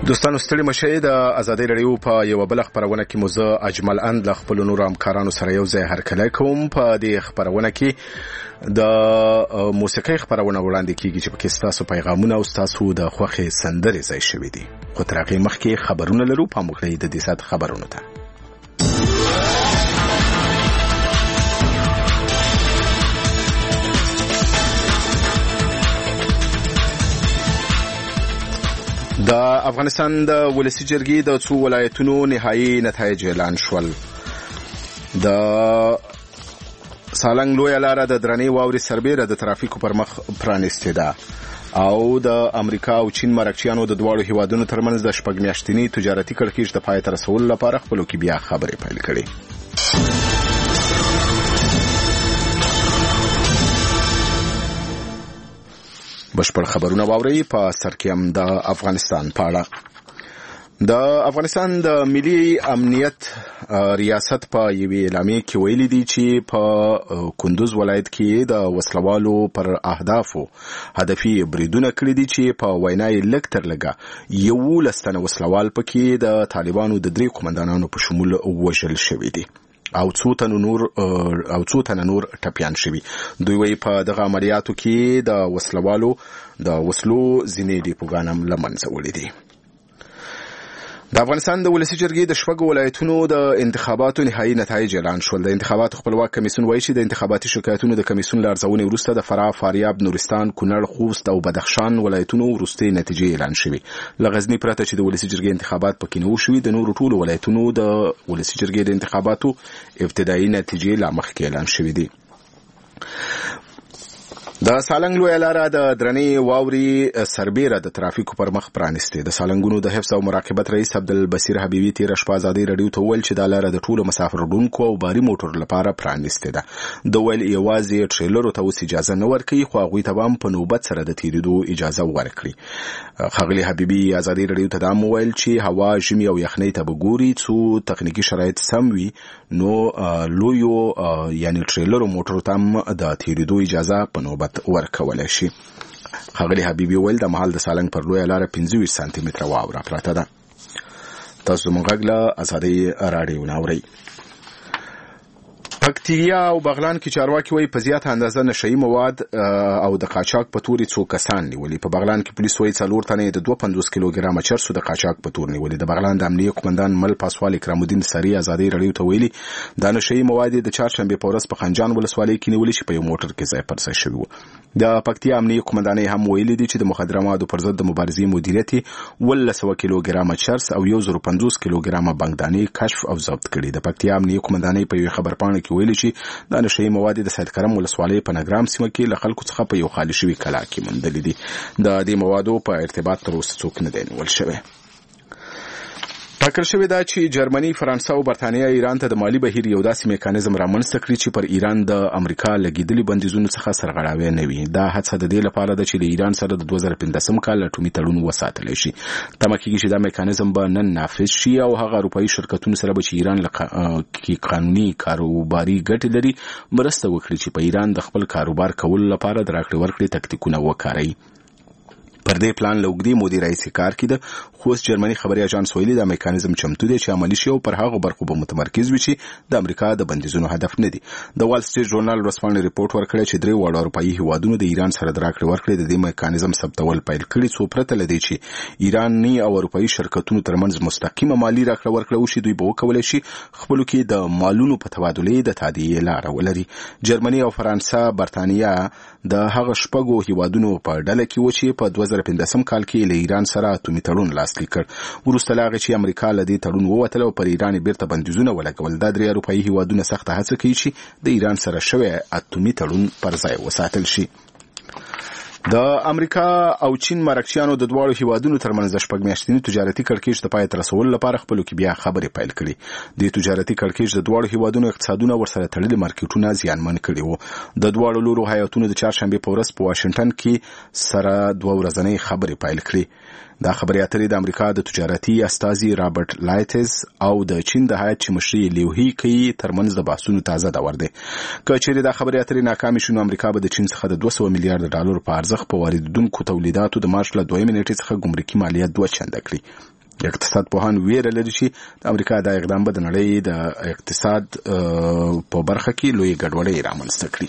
دوستانو ستړي مشه د ازادي رادیو په یو بل خبرونه کې موزه اجمل اند ل خپل نور همکارانو سره یو ځای هرکلی کوم. په دې خبرونه کې د موسیقي خبرونه وړاندې کیږي چې پکې تاسو پیغامونه او تاسو د خوخي سندرې ځای شوي دي. خو تر هغه مخکې خبرونه لرو په مخکې د دې سات خبرونه ته. د افغانستان د ولسی جرګې د څو ولایتونو نهایی نتایج اعلان شول. د سالنګ لویه لاره د درنې واورې سربېره د ترافیکو پر مخ پرانیستې ده او د امریکا او چین مرکچیانو د دواړو هیوادونو ترمنځ د شپږ میاشتني تجارتي کړکېچ د پای ته رسولو لپاره خپلو کې بیا خبرې پیل کړې. بشپړ خبرونه واوري. په سر کې هم د افغانستان په اړه د افغانستان د ملي امنیت ریاست په یوې اعلامیه کې ویلي دي چې په کندوز ولایت کې د وسلوالو پر اهدافو هدفي بریدونه کړي دي چې په وینا یې لږ تر لږه 11 تنه وسلوال پکې د طالبانو د 3 قومندانانو په شمول وژل شوي دي او څو تنه نور ټپیان شوي. دوی وایي په دغه عملیاتو کې د وسلوالو د وسلو ځینې ډیپوګان هم له منځه وړي دي. د افغانستان د ولسی جرګې د شپږ ولایتونو د انتخاباتو نهایی نتایج اعلان شول. د انتخاباتو خپلواک کمیسیون وایي چې د انتخاباتي شکایتونو د کمیسیون له ارزونې وروسته د فراه، فاریاب، نورستان، کونړ، خوست او بدخشان ولایتونو وروستۍ نتیجې اعلان شوې. له غزني پرته چې د ولسی جرګې انتخابات پکې نه وشوي، د نورو ټولو ولایتونو د ولسی جرګې د انتخاباتو ابتدایي نتیجې لا مخکې اعلان شوې دي. د سالنګ لویه لاره د درنې واورې سربېره د ترافیکو پر مخ پرانیستې. د سالنګونو د حفظ او مراقبت رئیس عبدالبصیر حبیبي تېره شپه ازادي راډیو ته وویل چې دا لاره د ټولو مسافر وړونکو او باري موټرو لپاره پرانیستې ده. د ویل یوازې ټریلرو ته اوس اجازه نه ورکوي، خو هغوی ته به هم په نوبت سره د تېرېدو اجازه ورکړي. ښاغلي حبیبي ازادي راډیو ته دا هم وویل چې هوا ژمي او یخنۍ ته به ګوري، څو تخنیکي شرایط سم وي نو لویو یعنی ټریلرو موټرو ته هم د تېرېدو اجازه په نوبت ورکولای شي. ښاغلي حبیبي ویل د مهال د سالنګ پر لویه لاره 25 سانتي متره واوره پراته ده. تاسو زموږ غږ له ازادي راډیو نه اورئ. پکتیا او بغلان کې چارواکي وایي په زیاته اندازه نشئی مواد او د قاچاق په تور څو کسان نیولي. په بغلان کې پولیس وایي 4 تنه د 52 کیلوګرام چرسو د قاچاق په تور نیولي. د بغلان د امنیه قومندان مل پاسوال اکرام الدین سری ازادي راډیو ته ویلي دا نشئی مواد د چهارشنبه په ورځ په خنجان ولسوالۍ کې نیولي چې په یو موټر کې ځای پر ځای شوی و. د پکتیا امنیه قومندان هم ویلي دي چې د مخدره موادو پر ضد د مبارزې مدیریت 100 کیلوګرام چرس او 1050 کیلوګرام بانګدانې کشف او ضبط کړي. د پکتیا امنیه قومندان په یو خبرپاڼه کې ویلي چې دا نشئی مواد د سید کرم ولسوالۍ په نګرام سیمه کې له خلکو څخه په یو خالي شوي کلا کې موندلي دي. د دې موادو په ارتباط تر اوسه څوک نه دی نیول شوی. ټاکل شوې ده چې جرمني، فرانسه او برتانیا ایران ته د مالي بهیر یو داسې میکانیزم رامنځته کړي چې پر ایران د امریکا لګیدلي بندیزونو څخه سرغړاوی نه وي. دا هڅه د دې لپاره ده چې د ایران سره د 2015 کال اټومي تړون وساتلی شي. تمه کېږي چې دا میکانیزم به نن نافذ شي او هغه اروپایي شرکتونو سره به چې ایران کې قانوني کاروباري ګټې لري مرسته وکړي چې په ایران د خپل کاروبار کولو لپاره د راکړې ورکړې تکتیکونه وکاروي. پر دې پلان لوګدي مودي رئیس کار کړي. خو جرمني خبري اژانس ویلي دا میکانیزم چمتو دی چې عملی شي او پر هغه برخو به متمرکز وي چې د امریکا د بندیزونو هدف نه دي. د وال سټریټ ژورنال ورسپانې ریپورت ورکړی چې 3 وړ اروپایي هیوادونو د ایران سره د راکړې ورکړې د دې میکانیزم ثبتول پیل کړي څو پرته لدی چې ایراني او اروپایي شرکتونو ترمنځ مستقیمه مالی راکړه ورکړه وشي. دوی به وکولای شي خپل کې د مالونو په تبادله د تادیې لار ولري. جرمني او فرانسه، برتانیا د هغه شپږو هیوادونو په ډله کې و چې په 2015 کال کې له ایران سره اټومي تړون لاسلیک کړ. وروسته له هغې چې امریکا له دې تړون ووتله او پر ایران بیرته بندیزونه ولګول، دا 3 اروپایي هیوادونه سخته هڅه کوي چې د ایران سره شوی اټومي تړون پر ځای وساتل شي. د امریکا او چین مرکچیانو د دواړو هیوادونو ترمنځ د شپږ میاشتني تجارتي کړکېچ د پای ته رسولو لپاره خپلو کې بیا خبرې پیل کړي. د تجارتي کړکېچ د دواړو هیوادونو اقتصادونه ورسره تړلي مارکیټونه زیانمن کړي وو. د دواړو لورو هیاتونو د چهارشنبې په ورځ په واشنګټن کې سره 2 ورځنۍ خبرې پیل کړي. دا خبرې اترې د امریکا د تجارتي استازي رابرټ لایټز او د چین د هیات چې مشري لیوهی کوي ترمنځ د بحثونو تازه دور دی. که چیرې دا خبرې اترې ناکامې شي نو امریکا به د چین څخه د 200 میلیارډ ډالر په ارزښت په واردونکو تولیداتو د مارچ له 2 نیټې څخه ګمرکي مالیه 2 چنده کړي. اقتصاد پوهان ویره لري چې د امریکا د اقدام به د نړۍ د اقتصاد په برخه کې لوی ګډوډي رامنځته کړي.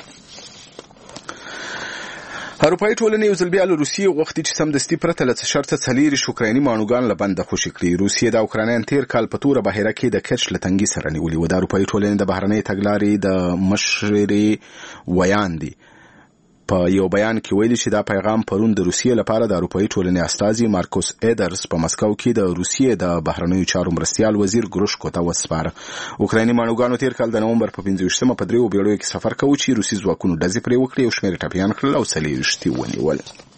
اروپایي ټولنې یو ځل بیا له روسیې غوښتي چې سمدستي پرته له شرطه 40 اوکرایني ماڼوګان له بنده خوشي کړي. روسیې د اوکراینیان تیر کال په توره بهیره کې د کرچ له تنګي سره نیولې و. د اروپایي ټولنې د بهرنۍ تګلارې د مشرې ویاندې په یو بیان کې ویلي چې دا پیغام پرون د روسیې لپاره د اروپایي ټولنې استازي مارکوس ایدرز په مسکو کې د روسیې د بهرنیو چارو مرستیال وزیر ګروشکو ته وسپاره. اوکرایني ماڼوګانو تیر کال د نومبر په 25مه په 3 بیړیو کې سفر کاوه چې روسي ځواکونو ډزې پرې وکړې او شمېر ټپیان کړل او 40 ونیول.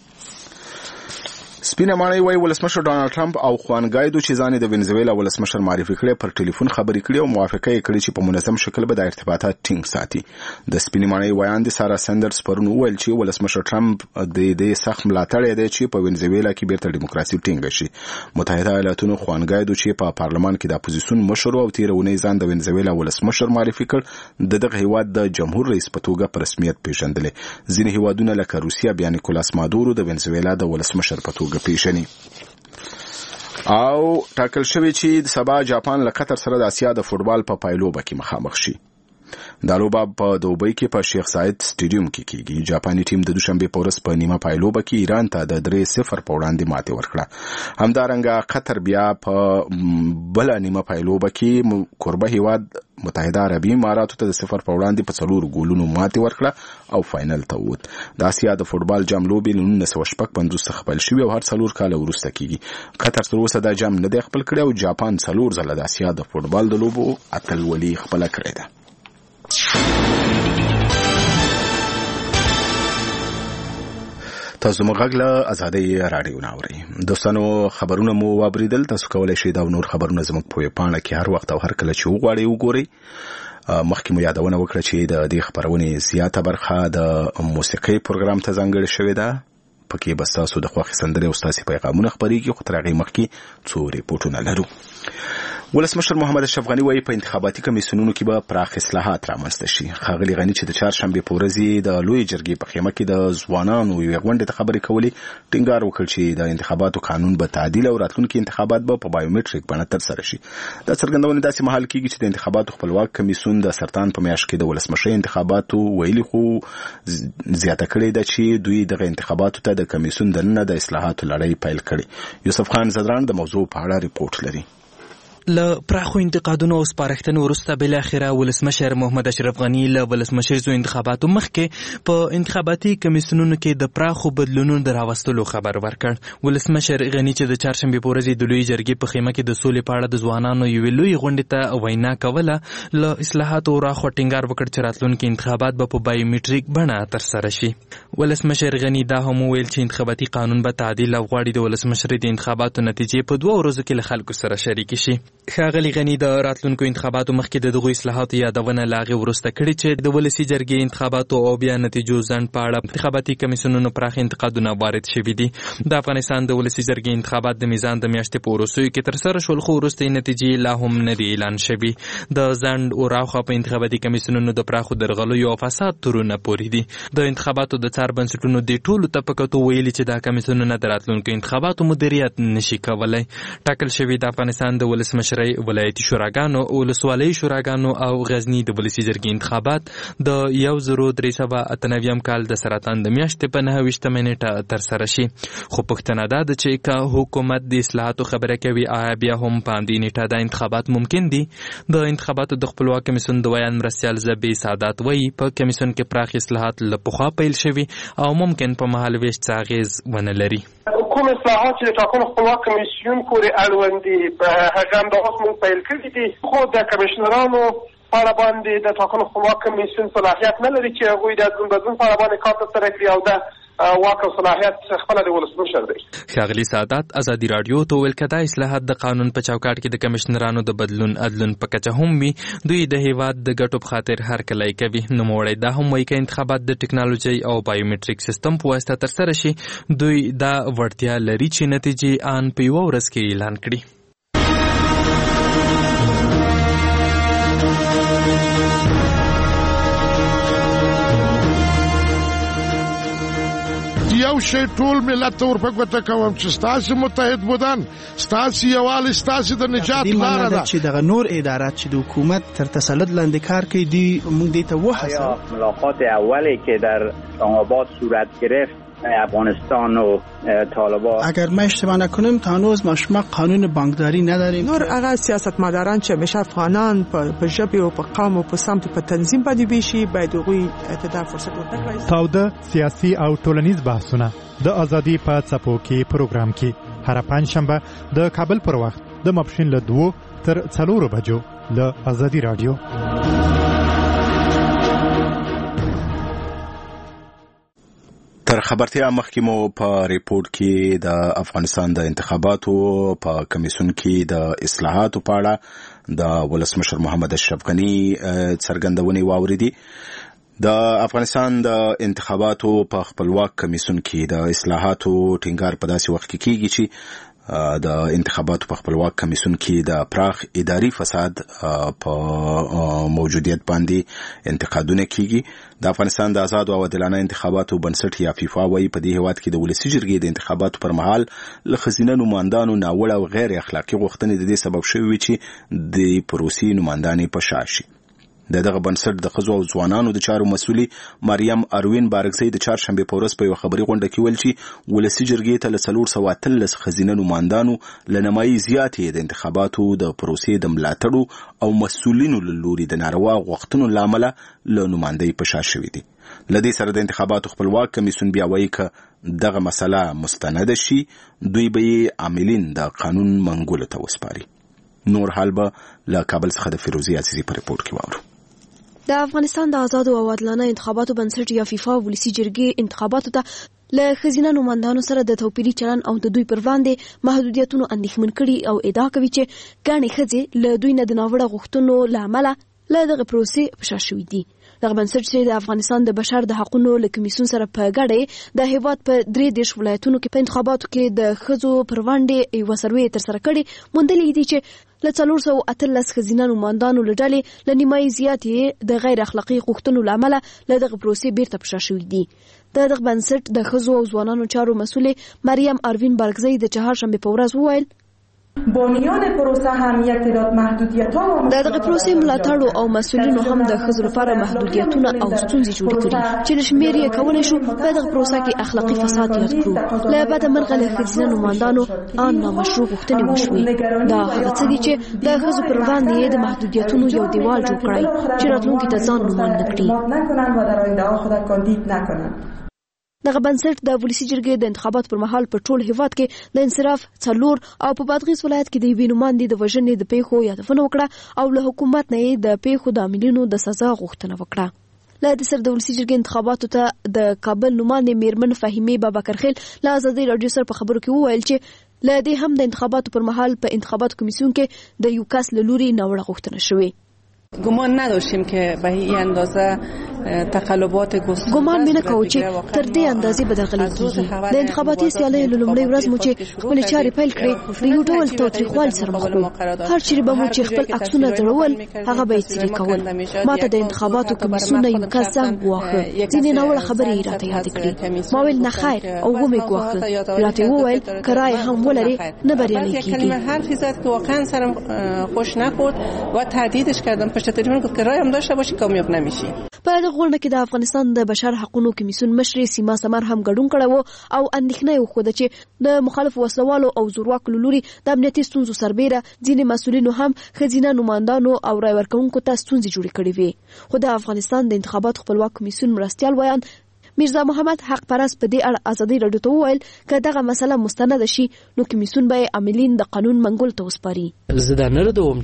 سپینه ماڼۍ وايي ولسمشر ډانلډ ټرمپ او خوان ګایدو چې ځان د وینزویلا ولسمشر معرفي کړي پر ټلیفون خبرې کړي او موافقه یې کړې چې په منظم شکل به د ارتباطات ټینګ ساتي. د سپینه ماڼۍ ویاندې سارا سندرز پرون وویل چې ولسمشر ټرمپ د دې سخت ملاتړ دی چې په وینزویلا کې بیرته ډیموکراسي ټینګ شي. متحده ایالاتونو خوان ګایدو چې په پارلمان کې د اپوزیسیون مشر او تیرونی ځان د وینزویلا ولسمشر معرفي کړ دغه هیواد د جمهور رئیس په توګه په رسمیت پیژندل. ځینې هیوادونه لکه روسیا بیا نیکولاس مادورو د وینزویلا د ولسمشر په توګه پیژني. او ټاکل شوی چې د سبا جاپان له قطر سره د اسیا د فوټبال په پایلوبه کې مخامخ شي. دا لوبه په دوبۍ کې په شیخ زاید سټیډیوم کې کیږي. جاپاني ټیم د دوشنبه په ورځ په نیمه پایلوبه کې ایران ته د 3-0 په وړاندې ماتې ورکړه. همدارنګه قطر بیا په بل نیمه پایلوبه کې قربه هیواد متحده عربی اماراتو ته د 0 په وړاندې په 4 ګولونو ماتې ورکړه او فائنل ته ووت. د اسیا د فوټبال جام لوبې 1950 څخه پیل شوې او هر 4 کال وروسته کیږي. قطر تر اوسه دا جام نه دی خپل کړی او جاپان 4 ځله د اسیا د فوټبال د لوبو اتلولي خپل کړی ده. تاسو مغږ له آزادۍ رادیو ناوړئ. دوستانو خبرونه مو واوریدل. تاسو کولای شئ دا نور خبرونه زموږ په پاڼه کې هر وخت او هر کله چې وغواړئ وګورئ. مخکې مو یادونه وکړه چې د دې خبرونې زیاته برخه د موسیقي پروګرام ته ځانګړې شوې ده. پکې بس تاسو د خوښې سندرې او ستاسې پیغامونه خپرېږي خو تر هغې مخکې څو ریپورټونه لرو. ولسمشر محمد اشرف غني وايي په انتخاباتي کمیسیونونو کې به پراخ اصلاحات رامنځته شي. ښاغلي غني چې د چهارشنبې په ورځ د لوی جرګې په خیمه کې د ځوانانو یوې غونډې ته خبرې کولې ټینګار وکړ چې د انتخاباتو قانون به تعدیل او راتلونکي انتخابات به په بایومټریک بڼه ترسره شي. دا څرګندونه داسې مهال کېږي چې د انتخاباتو خپلواک کمیسیون د سرطان په میاشت کې د ولسمشر انتخاباتو ویلي خو زیاته کړې ده چې دوی دغه انتخاباتو ته د کمیسیون دننه د اصلاحاتو لړۍ پیل کړي. یوسف خان زدران د موضوع په اړه ریپورت لري. له پراخو انتقادونو او سپارښتنو وروسته بالاخره ولسمشر محمد اشرف غني له ولسمشریزو انتخاباتو مخکې په انتخاباتي کمیسیونونو کې د پراخو بدلونونو د راوستلو خبر ورکړ. ولسمشر غني چې د چهارشنبې په ورځ د لوی جرګې په خیمه کې د سولې په اړه د ځوانانو یوې لوی غونډې ته وینا کوله له اصلاحاتو راخوا ټینګار وکړ چې راتلونکي انتخابات به په بایومټریک بڼه ترسره شي. ولسمشر غني دا هم وویل چې انتخاباتي قانون به تعدیل او غواړي د ولسمشر د انتخاباتو نتیجې په 2 ورځو کې له خلکو سره شریک شي. ښاغلي غني د راتلونکو انتخاباتو مخکې د دغو اصلاحاتو یادونه لا هغې وروسته کړې چې د ولسي جرګې انتخاباتو او بیا نتیجو ځنډ په اړه انتخاباتي کمیسیونونو پراخ انتقادونه وارد شوي دي. د افغانستان د ولسي جرګې انتخابات د میزان د میاشتې په وروستیو کې ترسره شول خو وروستۍ نتیجې لا هم نه دي اعلان شوي. د ځنډ او راوخوا په انتخاباتي کمیسیونونو د پراخو درغلیو او فساد تورونه پورې دي. د انتخاباتو د څار بنسټونو د ټولو طبقاتو ویلي چې دا کمیسیونونه د راتلونکو انتخاباتو مدیریت نشي کولی. ټاکل شوي د افغانستان د ولسمشرۍ ولایتي شوراګانو او ولسوالۍ شوراګانو او غزني د ولسي جرګې انتخابات د 1398 کال د سرطان د میاشتې په 29 نیټه ترسره شي. خو پوښتنه ده چې که حکومت د اصلاحاتو خبره کوي آیا بیا هم په همدې نیټه د انتخابات ممکن دي؟ د انتخاباتو د خپلواک کمیسیون د ویان مرستیال زبی سادات وایي په کمیسیون کې پراخ اصلاحات له پخوا پیل شوي او ممکن په مهال ویشت څه اغېز ونه لري. کوم اصلاحات چې د ټاکنو خپلواک کمیسیون پورې اړوند دي په هغه اندازه موږ پیل کړي دي خو د کمیشنرانو په اړه باندې د ټاکنو خپلواک کمیسیون صلاحیت نه لري چې هغوی د بدلون په اړه باندې کار ترسره کړي او د واک او صلاحیت خپله د ولسمشر دی. ښاغلي سادات ازادي راډیو ته ویل که دا اصلاحات د قانون په چوکاټ کې د کمیشنرانو د بدلون ادلون په کچه هم وي دوی د هیواد د ګټو په خاطر هر کله یې کوي. نوموړی دا هم وایي که انتخابات د ټکنالوژۍ او بایومټریک سیستم په واسطه ترسره شي دوی دا وړتیا لري چې نتیجې آن په 1 ورځ کې اعلان کړي. یو یو شی ټول ملت ته ورپګوته کوم چې ستاسو متحد بودن ستاسو یووالی ستاسو د نجات لاره ده چې دغه نور ادارات چې د حکومت تر تسلط لاندې کار کوي دی موږ دې ته وحاصل ملاقات اولی که در آباد صورت گرفت افغانستان و طالبان اگر ما اشتباه نکنیم تا هنوز ما قانون بانکداری نداریم نور هغه سیاستمداران چې همیشه افغانان په ژبه او په قوم او په سمت په تنظیم باندې ویشي باید هغوی ته فرصت ورکړي. تاوده سیاسي او ټولنیز بحثونه د ازادي په څپو کې پروګرام کې هر پنځشنبه د کابل پر وخت د ماپښین له 2 تر 4 بجو له ازادي رادیو. تر خبرتیا مخکې مو په ریپورت کې د افغانستان د انتخاباتو په کمیسیون کې د اصلاحاتو په اړه د ولسمشر محمد اشرف غنی څرګندونې واوریدې. د افغانستان د انتخاباتو په خپلواک کمیسیون کې د اصلاحاتو ټینګار په داسې وخت کې کیږي چې د انتخاباتو په خپلواک کمیسیون کې د پراخ اداري فساد په موجودیت باندې انتقادونه کیږي. د افغانستان د آزاد او عادلانه انتخاباتو بنسټ یا فیفا وايي په دې هیواد کې د ولسي جرګې د انتخاباتو پر مهال له ښځینه نمایندانو ناوړه او غیر اخلاقي غوښتنې د دې سبب شوي چې د پروسې نمایندانې په شا شي. دغه بنسټ د ښځو او ځوانانو د چارو مسؤلي مریم اروین بارکزی د چهارشنبه په ورځ په یو خبري غونډه کې ویل چې ولسي جرګې ته له 413 ښځینه نمایندانو له نمایي زیاتې د انتخاباتو د پروسې د ملاتړو او مسؤلینو له لوري د ناروا غوښتنو له امله له نمایندۍ په شا شوي دي. له دې سره د انتخاباتو خپلواک کمیسیون بیا وایي که دغه مسله مستند شي دوی به عاملین د قانون منګولو ته وسپاري. نور حال به له کابل څخه د فیروزي عزیزي په ریپورت کې واورو. د افغانستان د آزاد او عادلانه انتخاباتو بنسټ یا فیفا ولسي جرګې انتخاباتو ته له ښځینه نمایندانو سره د توپیري چلن او د دوی پر وړاندې محدودیتونو اندېښمن کړي او ادعا کوي چې ګڼې ښځې له دوی نه د ناوړه غوښتنو له امله له دغه پروسې په شا شوي دي. دغه بنسټ چې د افغانستان د بشر د حقوقو له کمیسیون سره په ګډه د هیواد په 3 ولایتونو کې په انتخاباتو کې د ښځو پر وړاندې یو سروې ترسره کړي موندلې دي چې له 413 ښځینه نمایندانو له ډلې له نیمایي زیاتې د غیر اخلاقي غوښتنو له امله له دغه پروسې بیرته په شا شوي دي. دغه بنسټ د ښځو او ځوانانو چارو مسؤلې مریم اروین بارکزی د چهارشنبه په ورځ وویل بانیان پروسه هم یک تعداد محدودیت‌ها د دغه پروسې ملاتړو او مسؤلینو هم د ښځو لپاره محدودیتونه او ستونزې جوړې کړې چې د شمېر یې کولی شو په دغه پروسه کې اخلاقي فساد یاد کړو. له بده مرغه له ښځینه نمایندانو ان نامشروع غوښتنې وشوې. دا هغه څه دي چې د ښځو پر وړاندې د محدودیتونو یو دیوال جوړ کړی چې راتلونکي ته ځان نمایند کړي. دغه بنسټ د ولسي جرګې د انتخاباتو پر مهال په ټول هیواد کې د انصراف 4 او په بادغیس ولایت کې د یوې نمایندې د وژنې د پیښو یادونه وکړه او له حکومت نه د پیښو د عاملینو د سزا غوښتنه وکړه. له دې سره د ولسي جرګې انتخاباتو ته د کابل نمایندې میرمن فهیمه بابکرخیل له ازادي رادیو سره په خبرو کې وویل چې له دې هم د انتخاباتو پر مهال په انتخاباتو کمیسیون کې د یو کس له لوري ناوړه غوښتنه شوې. گمان نداشتیم که به این اندازه تقلبات گسترده گمان مینه کوو چې تر دې اندازې به دغلي کیږي. د انتخاباتي سیالیو له لومړۍ ورځ مو چې خپل چارې پیل کړې د یو ډول تاوتریخوالي سره مخ وو. هر چیرې به مو چې خپل عکسونه ځړول هغه به یې څیرې کول. ما ته د انتخاباتو کمیسیون یو کس زنګ وواهه. ځینې ناوړه خبرې یې راته یادې کړې. ما ویل نه خیر او ومې ګواښه. راته وویل که رایې هم ولرې نه بریالی کیږي. حرفی زد که واقعا سرم خوش نخورد و تهدیدش کردم پشت تلفن گفت که رای هم داشته باشی کامیاب نمیشی. په دغه غونډه کې د افغانستان د بشر حقوقو کمیسیون مشر سیما سمر هم ګډون کړو او اندېښنه یې وښوده چې د مخالف وسلوالو او زورواکو لوري د امنیتي ستونزو سربېره ځینې مسؤلینو هم ښځینه نمایندانو او رای ورکوونکو ته ستونزې جوړې کړې وې. خو د افغانستان د انتخاباتو خپلواک کمیسیون مرستیال ویان میرزا محمد حق پرست په دې اړه ازادي رادیو ته وویل که دغه مسله مستند شي نو کمیسیون به عاملین د قانون منګول ته وسپاري. زه دا نه ردوم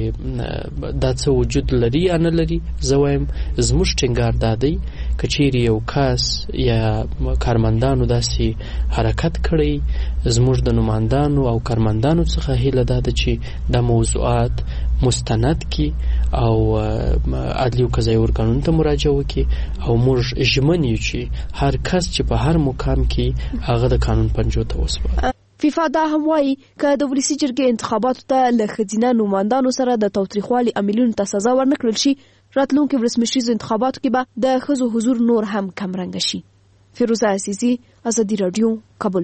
چې دا څه وجود لري یا نه لري. زه وایم زموږ ټینګار دا دی که چیرې یو کس یا کارمندانو داسې حرکت کړی زموږ د نمایندانو او کارمندانو څخه هیله دا ده چې دا موضوعات مستند کی او عدلی او قضایي ورکړون ته مراجعه وکړي او موږ ژمن یو چې هر کس چې په هر مقام کې هغه د قانون پنجو ته وسپاري. فیفا دا هم وایي که د ولسي جرګې انتخاباتو ته له ښځینه نمایندانو سره د تاوتریخوالي عاملینو ته سزا ورنکړل شي راتلونکي ولسمشریزو انتخاباتو کې به د ښځو حضور نور هم کمرنګه شي. فیروزه عزیزی، آزادی رادیو، کابل.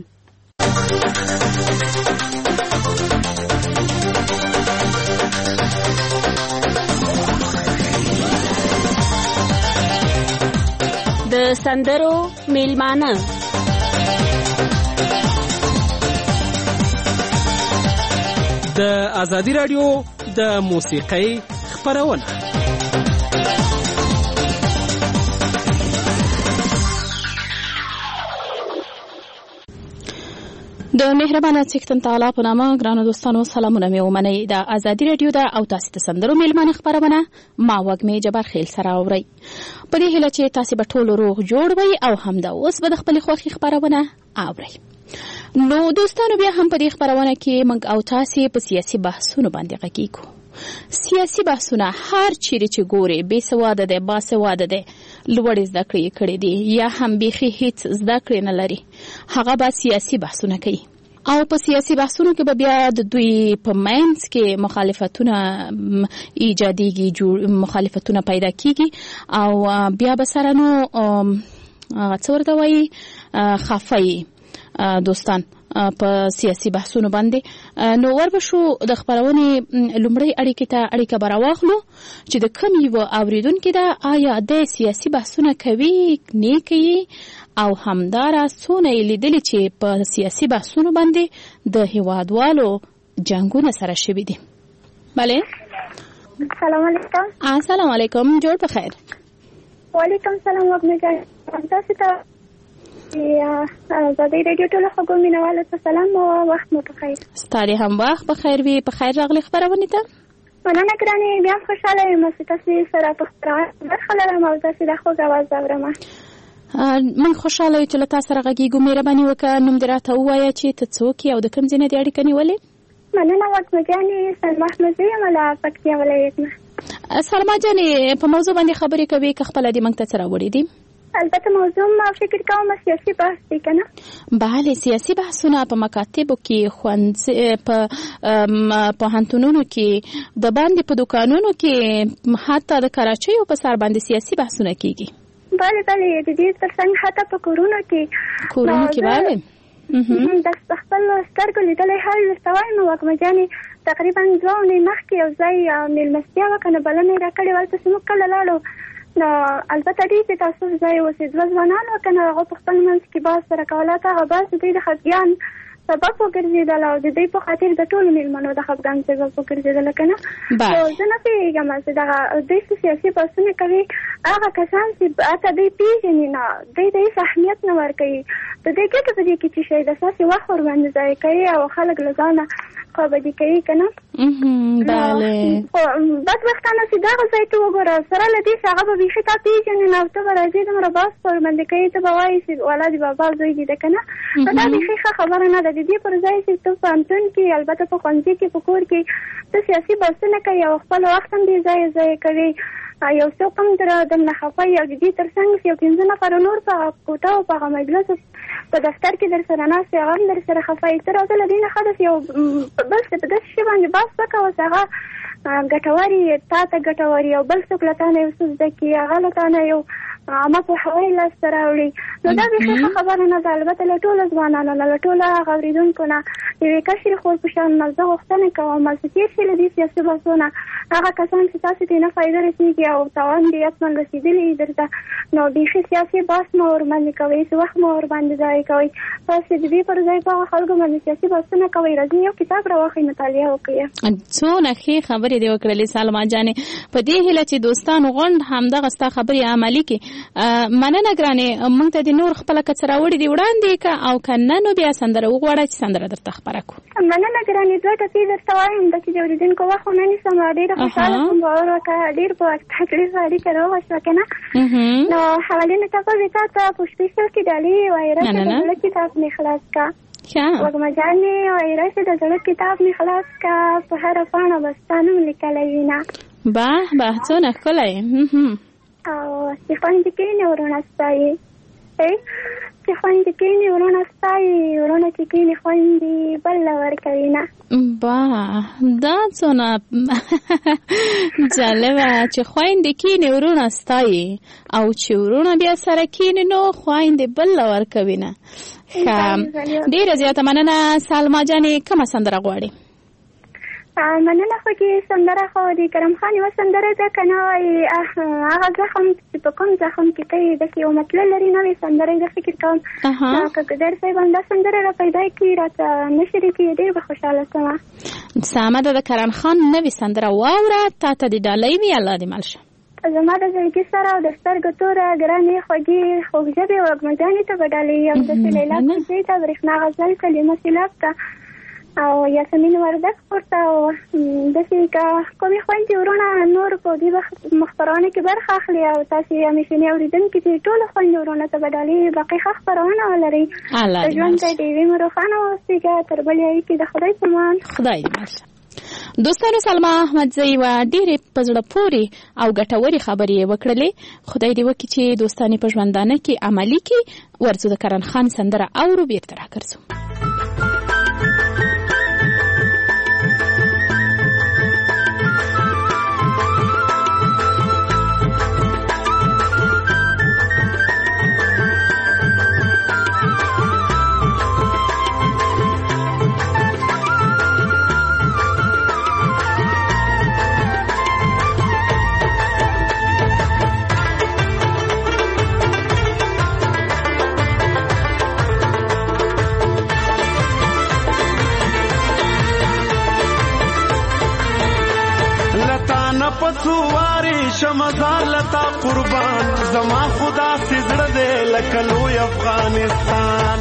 د سندرو میلمانه د آزادی رادیو د موسیقۍ خپرونه. د مهربانه څښتن تعالی په نامه ګرانو دوستانو سلامونه مې ومنئ. د آزادی رادیو د او تاسو د سندرو میلمانه خپرونه ما وګمې جبار خیل سره اورئ. په دې هیله چې تاسو به ټول روغ جوړ وئ او همدا اوس به د خپل خوښي خپرونه اورئ. نو دوستانو بیا هم په دې خپرونه کې موږ او تاسو په سیاسي بحثونو باندې غږیږو. سیاسي بحثونه هر چیرې چې ګوري بې سواده دی باسواده دی لوړې زده کړې کړې دي یا هم بیخي هیڅ زده کړې نه لري هغه به سیاسي بحثونه کوي او په سیاسي بحثونو کې به بیا د دوی په منځ کې مخالفتونه ایجادېږي مخالفتونه پیدا کیږي او بیا به سره نو څه ورته وایي خفه دوستان په سیاسي بحثونو باندې. نو وربشو د خبرونې لومړی اړیکې ته اړیکه براواخلو چې د کوم یو اوریدونکو دا آیا د سیاسي بحثونه کوي نه کوي او همدارا څونه لیدل چې په سیاسي بحثونو باندې د هیوادوالو جنگونه سره شوي دي. بله السلام علیکم. السلام علیکم، جوړ په خیر. وعلیکم السلام وبرکاته. تاسو ته آزادی رادیو ټول خبرو مینوالو ته سلام او وخت مو په خیر. ستاسو هم وخت په خیر وي. په خیر راغلی خبرونه ته. مننه ګرانې، بیا خوشاله یم چې تاسو سره په خبرونه برخه لرم او تاسو د خوږ اواز اورم. من خوشاله یم چې له تاسو سره غږیږو. مهرباني وکړه نوم دې راته ووایه چې ته څوک یې او د کوم ځای نه دې اړیکه نیولې؟ مننه وږمه جانې، سلمى احمدزی یم له پکتیا ولایت نه. سلمى جانې په موضوع باندې خبرې کوي که خپله دې موږ ته څه راوړي دي؟ البته موضوع ما فکر کوم سیاسي بحث دی کنه. بله سیاسي بحثونه په مکاتبو کې په پوهنتونونو کې د باندې په دکانونو کې حتی د کراچیو په سر باندې سیاسي بحثونه کیږي. بله د دې ترڅنګ حتی په کورونو کې بله د خپل سترګو لیدلی حال درته وایم وږمه جانې تقریبا 2 اونۍ مخکې یو ځای میلمستیا وکړه بلنه یې راکړې وه. هلته چې موږ کله لاړو نو البته ډېر چې تاسو ځای اوسې 2 ځوانان وه که نه هغه په خپل منځ کې بحث سره کوله. هغه بحث د دوی د خفګان سبب وګرځېدل او د دوی په خاطر د ټولو میلمنو د خفګان سبب وګرځېدل که نه. زه نه پوهېږم چې دغه دوی چې سیاسي بحثونه کوي هغه کسان چې حتی دوی پېژني نه دوی ته هېڅ اهمیت نه ورکوي. د دوی ګټه په دې کې چې شی د ستاسې وخت ورباندې ضایع کوي او خلک له ځانه خوابدي کوي که نه. بدبختانه چې دغه ځای ته وګوره سره له دې چې هغه به بیخي تا پېژنې نه او ته به راځې دومره بحث په ورباندې کوي ته به وایې چې والا د بابا زوی دي ده که نه. دا بیخي ښه خبره نه ده. د دې پر ځای چې ته پوهنتون کې البته په ښوونځي کې په کور کې ته سیاسي بحثونه کوي او خپل وخت هم بې ځایه ضایع کوي. یو څوک هم درنه خفه وي او د دې تر څنګ یو 15 نفره نور په کوټه او په هغه مجلس په دفتر کې در سره ناست هغه هم در سره خفه وي. ته راځه له دې نه ښه ده چې یو بل څه په داسې شي باندې بحث وکړه چې هغه ګټور یې تا ته ګټور یې او بل څوک له تا نه یو څه زده کړي هغه له تا نه یو عامه پوهاوی لاسته راوړي. نو دا بیخي ښه خبره نه ده. البته له ټولو ځوانانو نه له ټولو هغه اورېدونکو نه د یوې کشرې خور په شان نه زه غوښتنه کوم چې تېر شي له دې سیاسي بحثونه هغه کسان چې تاسو ته نه فایده رسېږي او تاوان دې حتما رسېدلی وي درته نو بیخي سیاسي بحث مه ورباندې کوئ چې وخت مه ورباندې ضایع کوئ. تاسو د دې پر ځای په هغه خلکو باندې سیاسي بحثونه کوئ. راځئ یو کتاب راواخلئ مطالعه وکړئ. څونه ښې خبرې دې وکړلې سلمى جانې. په دې هیله چې دوستانو غونډ همدغه ستا خبرې عملي کړي. مننه ګرانې، موږ ته د نور خپله که څه راوړي دي وړاندې که او که نه نو بیا سندره وغواړه چې سندره درته خپره کړو. مننه ګرانې، 2 ټکي درته وایم د چې د اورېدونکو وخت ونه نیسم. ډېره خوشحاله شوم باور وکړه ډېر په تکلیف اړیکه روغه شوه که نه. نو حوالې مې ټپه تا ته په سپیشل کې ډالۍ وایره چې د زړه کتاب مې خلاص کا وږمه جانې وایره چې د زړه کتاب مې خلاص کا په هره پاڼه به ستا نوم لیکلی وینه. به څونه ښکلی او چې خوند دې کوي نه ورونه ستایي چې چې خویندې کېني ورونه ستایي، ورونه چې کېني خویندې بل له ورکوي نه. با دا څونه جالبه چې خویندې کېني ورونه ستایي او چې ورونه بیا سره کېني نو خویندې بل له ورکوي نه. ډېره زیاته مننه سالما جانې. کومه سندره غواړې؟ مننه خو کې سندره خو د کرم خان یوه سندره ده که نه وایي هغه زخم چې په کوم زخم کې کوي داسې یو مطلب لري نوې سندره زه فکر کوم که ګدر صاحب همدا سندره را پیدا کړي راته نشرې کړي ډېر به خوشحاله شمه. سمه ده. د کرم خان نوې سندره واوره تا ته د ډالۍ وي. الله دې مل شه. زما د زړګي سره او د سترګو توره ګرانې خوږې خوږژبې وږمګانې ته به ډالۍ یم. داسې لیلا کوزۍ ته برېښنا غزل کلمه سیلاب ته او یاسمین وردک پورته او داسې که کومې خویندې ورونه نور په دې مخبرونه کې برخه اخلي او تاسې همیشني اورېدونکي چې ټولو خویندې ورونه ته به ډالۍ باقي ښه خپرونه ولرئ. د ژوند ته ډېوې مو روښانه واوسېږه. تر بلې اړیکې د خدای په امان. خدای دې مل. دوستانو سلما احمدزی و ډېرې په زړه پورې او ګټورې خبرې یې وکړلې. خدای دې وکړي چې دوستانې په ژوندانه کې عملي کړي. ورځو د کرن خان سندره اورو بیرته راګرځو. پڅواري شمزار لتا قربان زما خدا سي زړه دې لکه لوی افغانستان.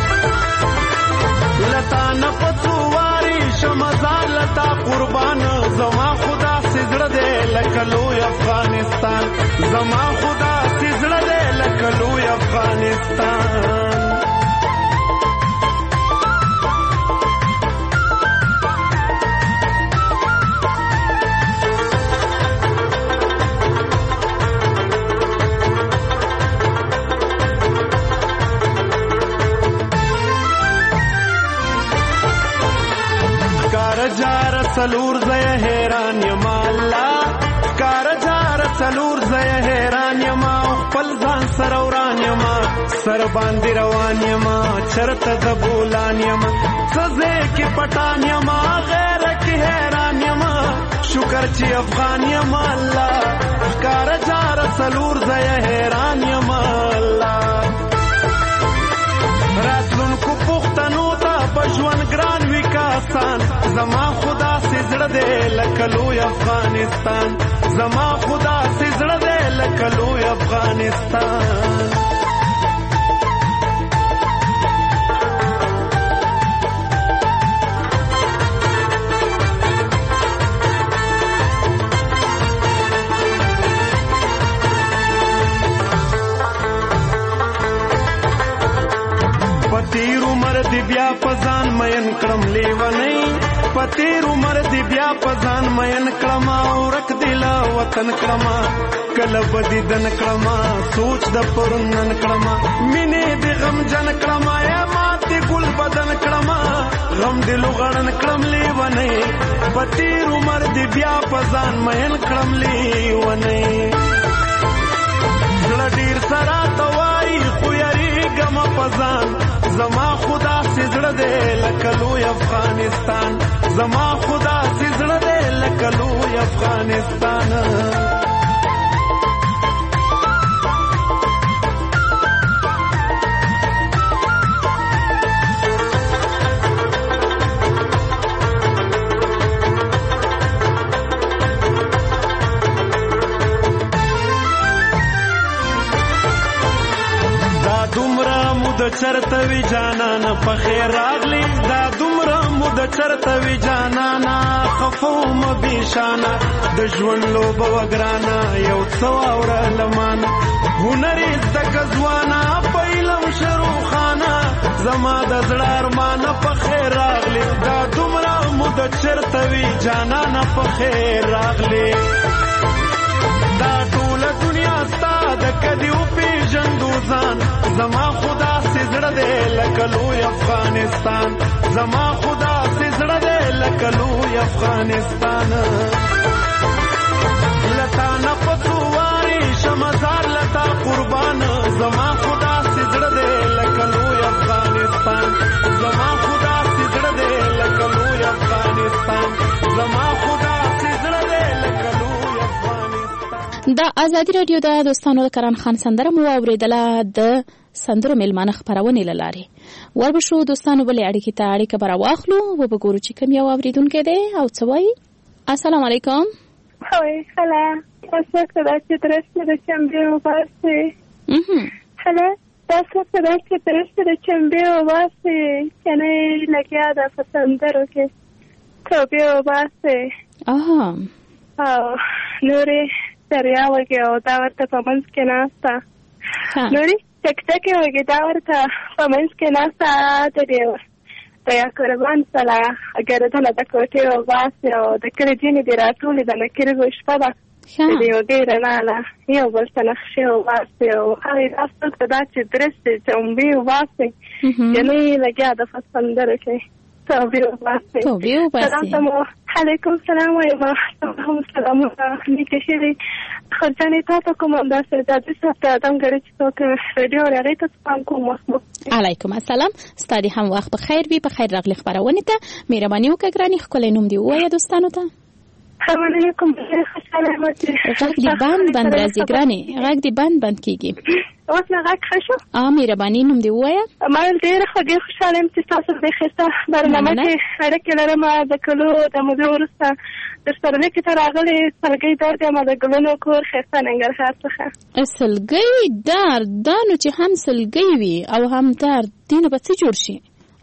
لتا نه پڅواري شمزار لتا قربان زما خدا سي زړه دې لکه لوی افغانستان. زما خدا سي زړه دې لکه لوی افغانستان. کارجار سلور زې حیران یم الله. کارجار سلور زې حیران یم خپل ځان سره وران یم سر باندې روان یم چرته د بولان یم سزې کې پټان یم غیر کې حیران یم شکر چې افغان یم الله. کارجار سلور زې حیران یم الله. راتلونکو پښتنو ته بژوند ګران وی کاسان زما خدا سي زړه دې لکه لوی افغانستان. زما خدا سي زړه دې لکه لوی افغانستان. پتیر عمر دی بیا پزان مین کړم لیونی. پتیر عمر دی بیا پزان مین کړم اورک دل وطن کړم کله بدی دن کړم سوچ د پرنن کړم مینه دی غم جن کړم یا ماته ګل بدن کړم غم دل غړن کړم لیونی. پتیر عمر دی بیا پزان مین کړم لیونی. زړه ډیر سره توای خو یری غم پزان زما خدا سي زړه دې لکه لوی افغانستان. زما خدا سي زړه دې لکه لوی افغانستان. د چرته وی جانانا په خیر راغلی. دا دومره مود چرته وی جانانا خفوم بشانا د ژوند لوب وګرانا یو څو اور لمانا هنر د غزوانا پهلم شروع خانه زما د زړه ارمان په خیر راغلی. دا دومره مود چرته وی جانانا په خیر راغلی. دا ټول دنیا ستاد کدی او پیژندو ځان زما خدا سي لکه لوی افغانستان زما خدا سي زړه دې لکه لوی افغانستان لتا نه پڅواري شمزار لتا قربان زما خدا سي زړه دې لکه لوی افغانستان زما خدا سي زړه دې لکه لوی افغانستان زما خدا سي زړه دې لکه لوی افغانستان. د ازادي رادیو د دوستانو د کران خان سندره مو اوریدله د سندرو میلمانه خبرونه لاره وربشو دوستانو بلې اړیکې ته اړیکه بر واخلو و به ګورو چې کوم یو اوریدونکو دی او څه وایي. السلام علیکم. هاي هلا تاسو ته چې درسته د چمبیو واسي هلا تاسو ته چې درسته د چمبیو واسي کنه لګیا د سندرو کې چمبیو واسي او نورې دریا وګي او دا ورته په منځ کې ناستا نورې تک وګي دا ورته په منځ کې ناستا د دیو یا قربان سلا اگر دله د کوټې او واسي او د کړي دیني دی راتولې د نکرې شپه ده د یو ډېر نه یو بل څه نقشې او واسي او هغې تاسو ته دا چې درسته چمبې واسي یعنې لګیا د سندرو کې توبیو باسي سلام علیکم سلام وایم هم سلامونه لیکه شوي خرجانې تا ته کوم همداسې د دې ساعته ځانګړی چې څوک رادیو اوري هغې ته سلام کوم علیکم السلام ستا دې هم وخت بخیر وي په خیر راغلې خپرونې ته مهرباني وکړه ګرانې ښکلی نوم دې ووایه دوستانو ته علیکم خوشحاله غږ دې بند راځي ګرانې غږ دې بند کېږي اوس نه غږ ښه شو مهرباني نوم دې ووایه ما ډېره خوشحاله یم چې تاسو د ښایسته برنامه کې اړیکې لرم د کلو د مودې وروسته در سره لیکې ته راغلې سلګۍ دار یم د ګلونو کور ښایسته ننګرهار څخه سلګۍ دار دا نو چې هم سلګۍ وي او هم دار دې نو به څه جوړ شي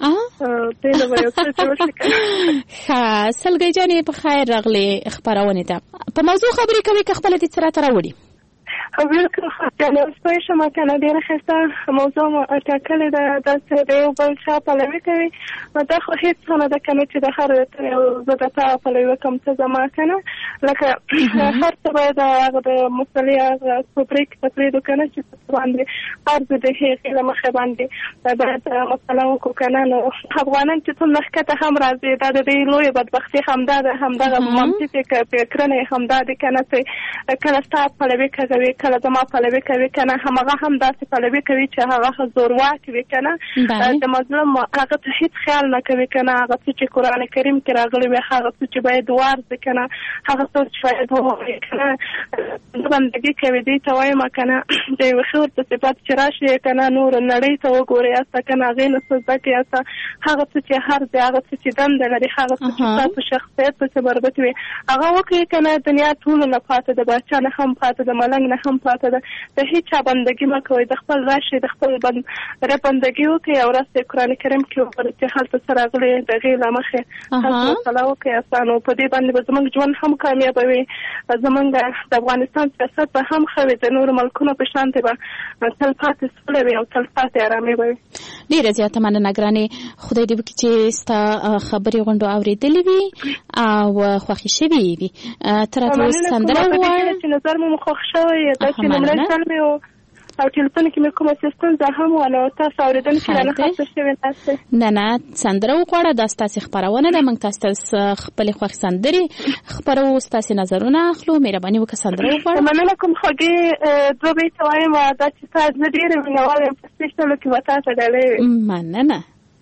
سلګۍ جانې په خیر راغلې خپرونې ته په موضوع خبرې کوي که خپله دې څه راته راوړي بالکل سپوی شم کنه ډېره ښایسته موضوع ټاکلې ده داسې د یو بل چا پلوي کوي دا خو هېڅ نه ده که نه چې د هر یو زه د تا پلوي وکړم ته زما که نه لکه هر څه باید هغه د مسلې هغه پرېک ته پرېږدو که نه چې باندې عرض د هغې له مخې باندې باید مسله وکړو که نه نو افغانان چې څومره ښکته هم راځي دا د دې لویه بدبختي همدا ده همدغه منفي فکرونه یې همدا دي که نه چې کله ستا پلوي کوي کله زما پلوي کوي که نه همغه هم داسې پلوي کوي چې هغه زورواک وي که نه د مظلوم هغه ته هېڅ خیال نه کوي که نه هغه څه چې قرآن کریم کې راغلي وي هغه څه چې باید وارزي که نه هغه څه چې باید ووایي که نه بندګي کوي دې ته وایم که نه د یوې ښې ورته صفت چې راشي که نه نور نړۍ ته وګورئ یاسته که نه هغې نه څه زده کړئ یاسته هغه څه چې هر دی هغه څه چې دنده لري هغه څه چې ستاسو شخصیت پسې مربوط وي هغه وکړئ که نه دنیا ټولو نه پاته ده باچا نه هم پاته ده ملنګ نه هم پاته ده د هېچا بندګي مه کوئ د خپل راشي د خپل رب بندګي وکړئ او راسته قرآن کریم کې وګورئ چې هلته څه راغلي د هغې له مخې تاسو مسله وکړئ نو په دې باندې به زموږ ژوند هم کامیابه وي زموږ د افغانستان سیاست به هم ښه وي د نورو ملکونو په شانتې به تل پاتې سوله وي او تل پاتې ارامي به وي ډېره زیاته مننه ګرانې خدای دې وکړي چې ستا خبرې غونډو اورېدلې وي او خوښې شوې وي ته راته اوس سندره ووایه چې نظر مو خوښ شوی دا چې لومړی ځل مې او ټلیفون کې مې کومه ستونزه هم وه نو تاسو اورېدونکي رانه خاصه شوې ناستئ نه سندره وغواړه دا ستاسې خپرونه ده موږ تاسو ته خپلې خوښې سندرې خپرو ستاسې نظرونه اخلو مهرباني وکړه سندره وغواړه مننه کوم خوږې دوه بیته وایم دا چې تا زه ډېره مینهوال یم په سپېشلو کې به تا ته ډالۍ وي مننه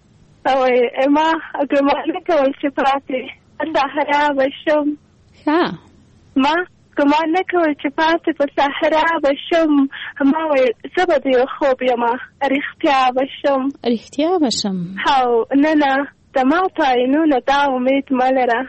ما ګمان نه کول چې پاتې صحرا به شم ما ګمان نه کول چې پاتې په صحرا به شم ما ویل زه به د یو خوب یمه رښتیا به شم او نه د ما ته عینونه دا امید مه لره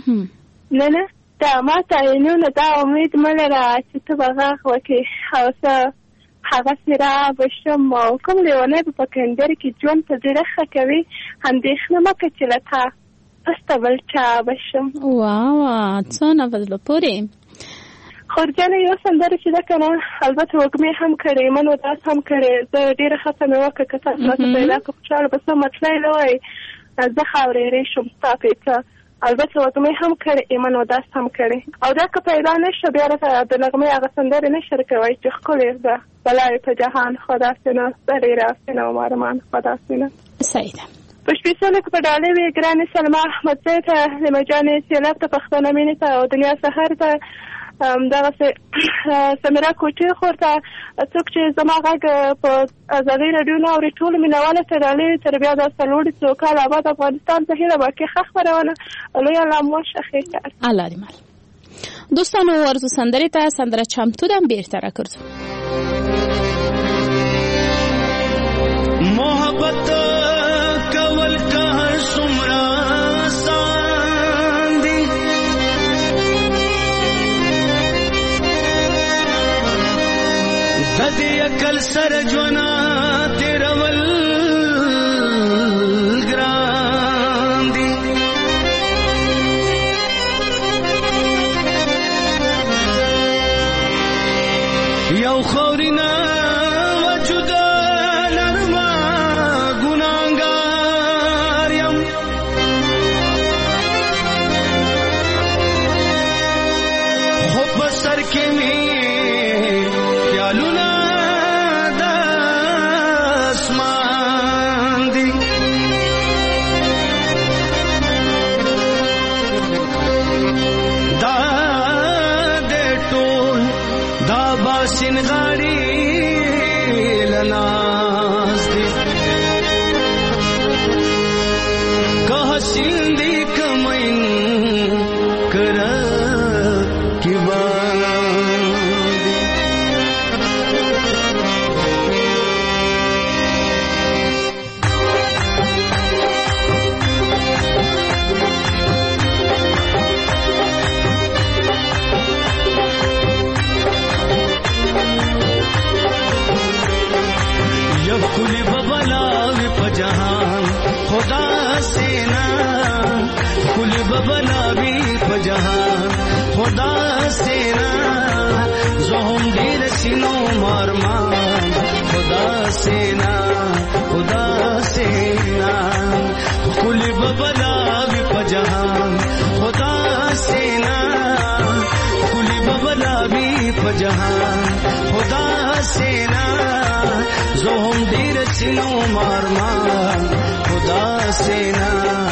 نه دا ما ته عینونه دا امید مه لره چې ته به غږ وکړې او څه هغسې را به شم او کوم لیونی به په کندر کې ژوند په زړه ښه کوي اندېښنه مه کړه چې له تا پسته بل چا به شم څونه په زړه پورې خورجانه یو سندره چې ده که نه البته وږمې هم کړې منو داس هم کړې زه ډېره هڅه مې وکړه که تاسو راته پیدا کړه خوشحاله به څه مطلع نه وایي زه خاورېرې شم ستا پیڅه البته وږمې هم کړې ایمن وداس هم کړې او دا که پیدا نشه بیا راته د نغمې هغه سندرې نه شرکوئ چې ښکلې ده بلای په جهان خدا سینه سرې راسینه و مارمان خدا سینه صحیح ده په شپېڅلو کې په ډالۍ وي ګرانې سلما احمدزۍ ته لیمه جانې سیلاب ته پښتنه مینې ته او دنیا سهر ته دغسې سمیرا کوټي خور ته څوک چې زما غږ په ازادۍ راډیو نه اوري ټولو مینهواله ته ډالۍ تر بیا دا څلوړي سوکاله آباد افغانستان ته هیله باقي ښه خپرونه لوی الله مو ښه ښې کار الله دې مل دوستانو ورزو سندرې ته سندره چمتو ده بیرته راګرځو محبت کول که څومره آسان دي د دې عقل سره ژوند تېرول ګران دي یو خورینه خدا سینا زهم دیر سینو مارمان خدا سینا کلی ببلا بھی پجہان خدا سینا کلی ببلا بھی پجہان خدا سینا زهم دیر سینو مارمان خدا سینا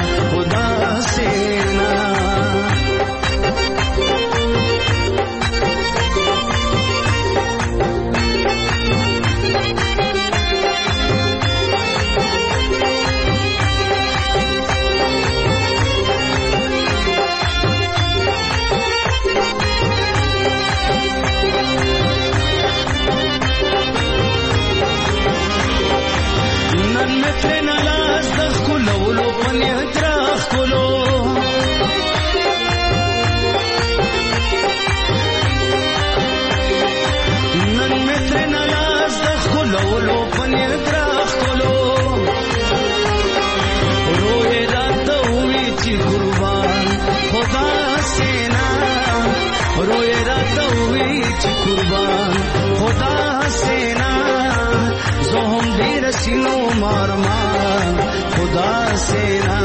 خدا سینا زهم دیر سینو مارمان خدا سینا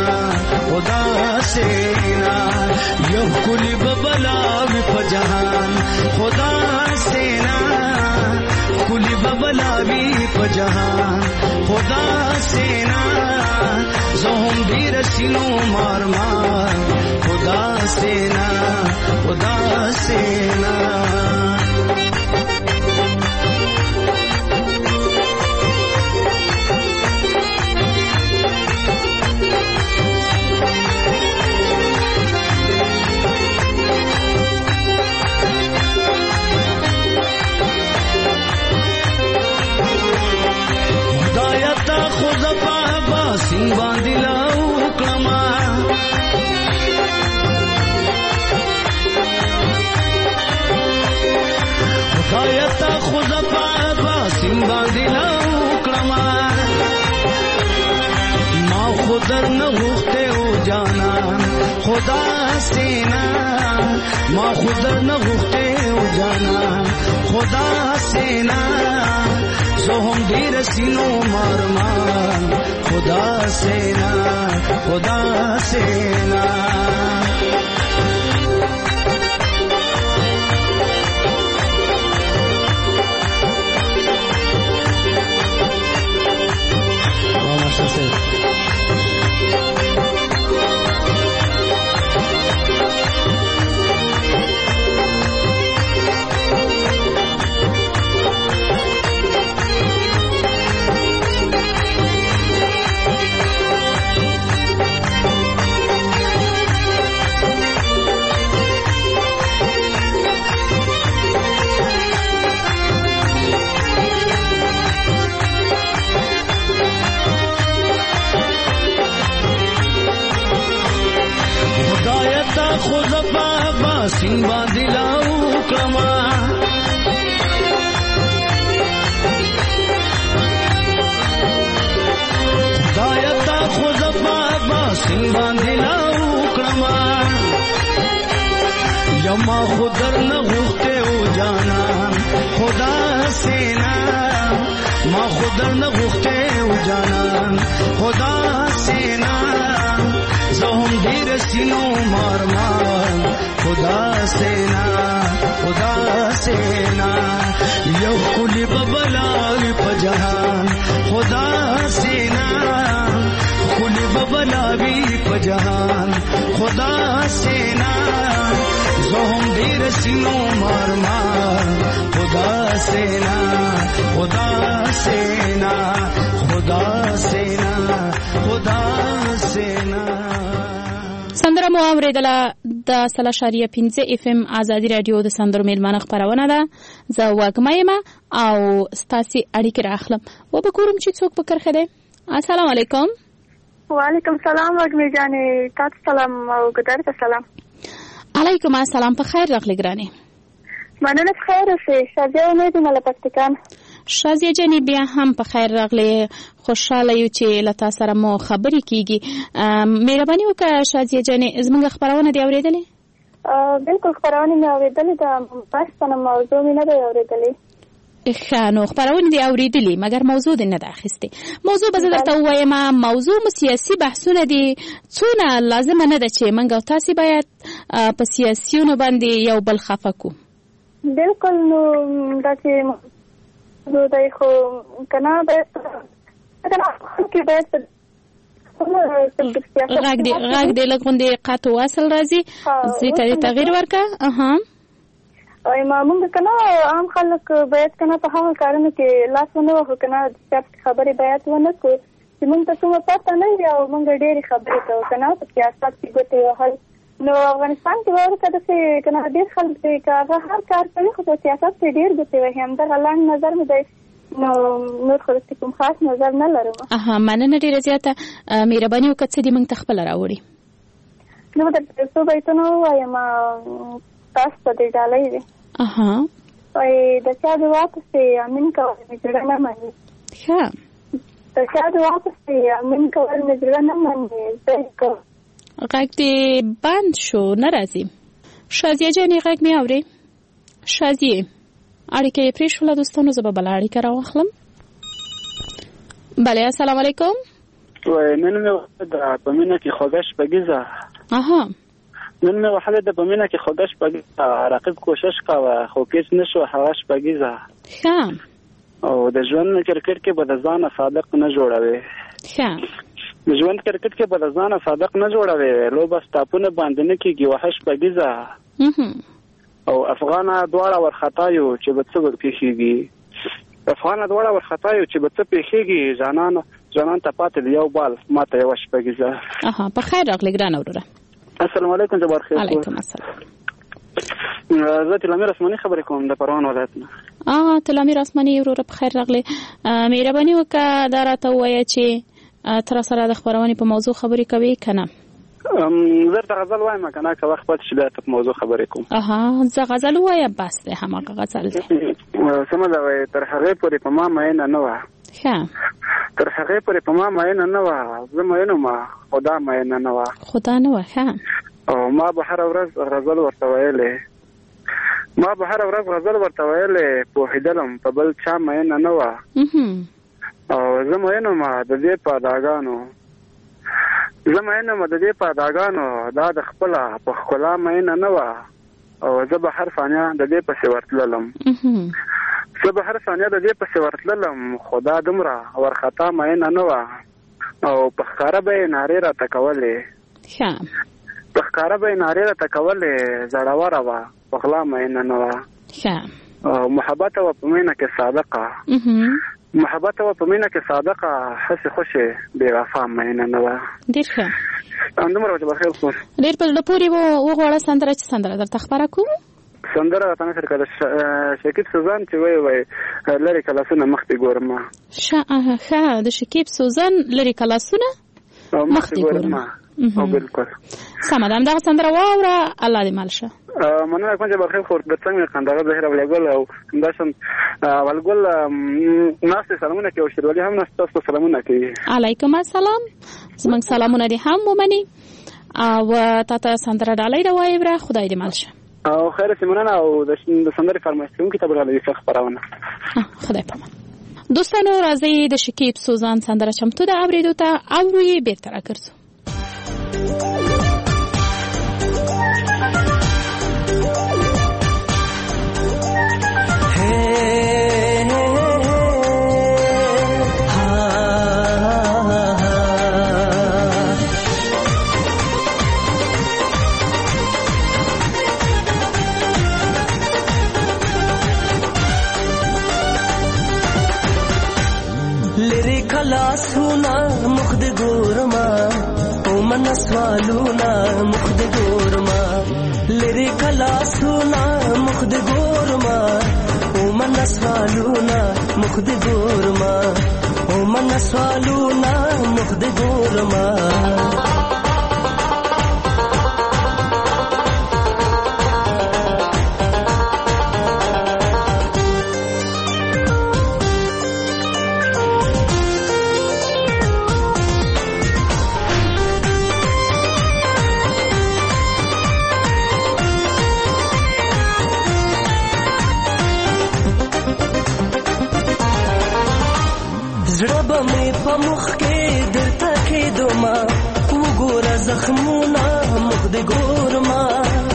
یو کلی ببلا وی پجہان خدا سینا کلی ببلا وی پجہان خدا سینا زهم دیر سینو مارمان خدا سینا خدایتا خود بابا سین باندې لاو کلمه خدایتا خود بابا سین باندې لاو کلمه ما خودر نه غوښته او جانا خدا سینا ما خودر نه غوښته او جانا خدا سینا زه هم ډېر سینو مارمان خدا سینا خدا سینا خود بابا سین باندې لاو کما خدایتا خود بابا سین باندې لاو کما یما خودر نه غوښته او جانا خدا سینا ما خودر نه غوښته او جانا خدا سینا زهم ډېر سینو مارمان خدا سینا خدا سینا یو کلی ببلاوی په جهان خدا سینا کلی ببلاوی په جهان خدا سینا زهم ډېر سینو مارمان خدا سینا خدا سینا خدا سینا خدا سینا سندره مو اوریدله د 3.5 FM آزادي رادیو د سندرو میلمانه خبرونه ده. زه واګما یم او ستاسو اړیکې راخلم و به ګورم چې څوک په کرخه ده. السلام علیکم. وعلیکم السلام واګمې جانې، تاسو سلام او ګدار سلام. علیکم السلام، په خیر راغلی ګرانې. مننه خیر اوسې. شازیه امید مله پکتیکان. شازیه جانې بیا هم په خیر راغلی. خوشاله یو چې له تاسو سره مو خبرې کیږي. مهرباني وکړه شازیه جانې، زموږ خبرونه دی اوریدلې؟ بالکل خبرونه مې اوریدلې ده، بس په موضوع مې نه دی اوریدلې. ښه، نو خبرونه دی اوریدلې مګر موضوع دې نه ده اخیستې. موضوع به زه درته ووایم. موضوع مو سیاسي بحثونه دي. څونه لازمه نه ده چې موږ او تاسې باید په سیاسیونو باندې یو بل خفه کړو. بالکل، نو داسې موضوع دی خو که نه باید غږ دې لږ غوندې قطع واصل راځي. زه ته تغییر ورکړه. موږ که نه عام خلک باید که نه په هغه کارونو کې لاس ونه وهو، که نه خبرې باید ونه کړو چې موږ ته څومره پته نه وي او موږ ډېرې خبرې کوو که نه په سیاست کې ګوتې وهل. نو افغانستان کې واورو که داسې که نه ډېر خلک دی که هغه هر کار کوي خو په سیاست کې ډېر ګوتې وهي. همدغه لنډ نظر مې دی، نو نور خو داسې کوم خاص نظر نه لرم. مننه ډېره زیاته. مهرباني وکړه څه دې موږ ته خپله راوړي. نو درته څو بیتونه ووایم تاسو ته دې ډالۍ وي. وایي د چا دعا پسې امین کول مې زړه نه مني. ښه، د چا دعا پسې امین کول مې زړه نه مني. غږ دې بند شو، نه راځي. شازیه جانې غږ مې اورې؟ شازیه اړیکه یې پرېښوله دوستانو. زه به بله اړیکه راواخلم. بله، السلام علیکم. نن مې وحده په مینه کې خوږه شپږیزه. نن مې وحده په مینه کې خوږه شپږیزه. رقیب کوشش کوه خو کیس نشو هغه شپږیزه. ښه، او د ژوند کرکټ کې به د ځانه صادق نه جوړوي. ښه، د ژوند کرکټ کې به د ځانه صادق نه جوړوي. لوبه ستاپونه باندې نه کېږي وحه شپږیزه. او افغانه دواړه ورخطایو چې به څه ورپېښېږي. افغانه دواړه ورخطایو چې به څه پېښېږي. ځوانان ته پاتې د یو بال ما ته یوه شپږیزه. په خیر راغلی ګرانه وروره. السلام علیکم. جبار خیر. علیکم السلام. زه تلامیر اسماني خبرې کوم د پروان ولایت نه. تلامیر اسماني وروره په خیر راغلی. مهرباني وکړه دا راته ووایه چې ته راسره د خپرونې په موضوع خبرې کوې که نه؟ زه ته غزل وایم که نه که وخت پاتې شي بیا ته په موضوع خبرې کوم. زه غزل ووایم بس دی، هماغه غزل دی. سمه ده. وایي تر هغې پورې په ما مینه نه وه. ښه، تر هغې پورې په ما مینه نه وه. زه مین وم خدا مینه نه وه. خدا نه وه. ښه، او ما به هره ورځ غزل ورته ویلې. ما ما به هره ورځ غزل ورته ویلې پوهېدلم په بل چا مینه نه وه او زه مین وم د دې په اداګانو دا د خپله په ښکلا مینه نه وه او زه به هر ثانیه د دې پسې ورتللم خو دا دومره ورخطا مینه نه وه او په ښکاره به یې نارې راته کولې زړوره وه په غلا مینه نه وه او محبت وه په مینه کې صادقه هسې خوشې بې وفا مینه نه وه. ډېر ښه همدومره وه چې بخیر کړو. ډېر په زړه پورې وغواړه سندره چې سندره درته خپره کړو. سندره راته نشر کړه شکیب سوزان چې وایي لرې کلاسونه مخ دې ګورمه. ښه د شکیب سوزان لرې کلاسونه مخ دې ګورمه. بالکل سمه ده همدغه سندره واوره. الله دې مل شه. مننه کوم چې بخیر خور د څنګه قندغه ظاهر ولګل او همداشم ولګل ناست سلامونه کوي او شیروالي هم ناست سلامونه کوي. علیکم السلام. زمونږ سلامونه دې هم ومني او تاته سندره ډالۍ راوایي خدای دې مل شه. او خیر سیمونه او د سندرې فرمایش کوونکي ته به ډالۍ خپرونه. خدای پامان. دوستانو راځي د شکیب سوزان سندره چمتو ده اورېدو ته او روی بیرته راګرځو. لاسونه مخ د ګورما او من سوالونه مخ د ګورما لری کلاسونه مخ د ګورما او من سوالونه مخ د ګورما او من سوالونه مخ د ګورما مخ کې درته کې دوما وګوره زخمونه مخ د ګورما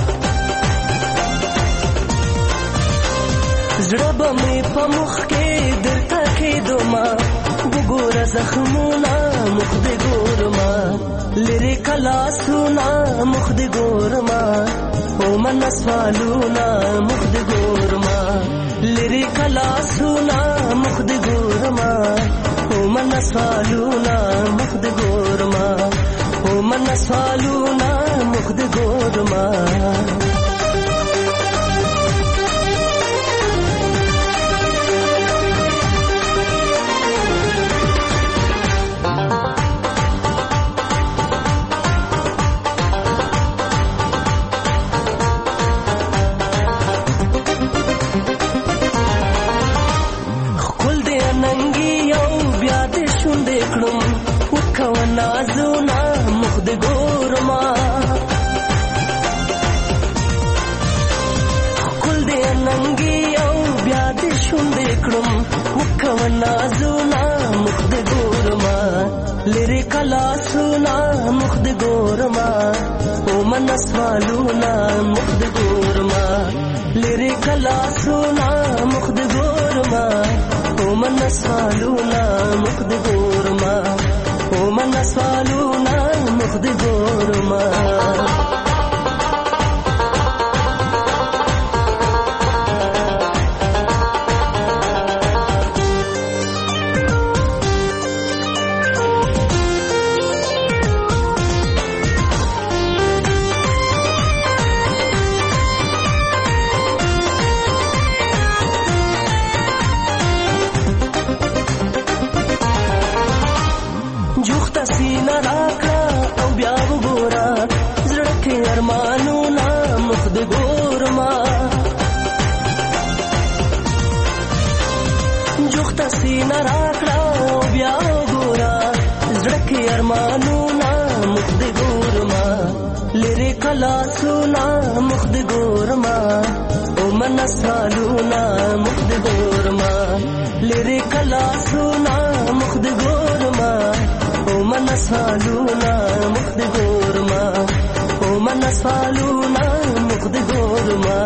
زړه به مې په مخ کې درته کې دوما وګوره زخمونه مخ د ګورما لری کلاسونه مخ د ګورما او من سوالونه مخ د ګورما لری کلاسونه مخ د ګورما من سوالونه مخ د ګورما او من سوالونه مخ د ګورما نازونه مخ د ګورما کول دې ننګي او بیا دې شونډې کړم وکو نازونه مخ د ګورما لری کلاسونه مخ د ګورما او من سوالونه مخ د ګورما لری کلاسونه مخ د ګورما او من سوالونه مخ د ګورما او من سوالونه مخ د ګورما سینه راکړه بیا ګورا زړه کې ارمانونه مخ د ګورما لری کلاسونه مخ د ګورما او من سالونا مخ د ګورما لری کلا سونا مخ د ګورما او من سالونا مخ د ګورما او من سالونا مخ د ګورما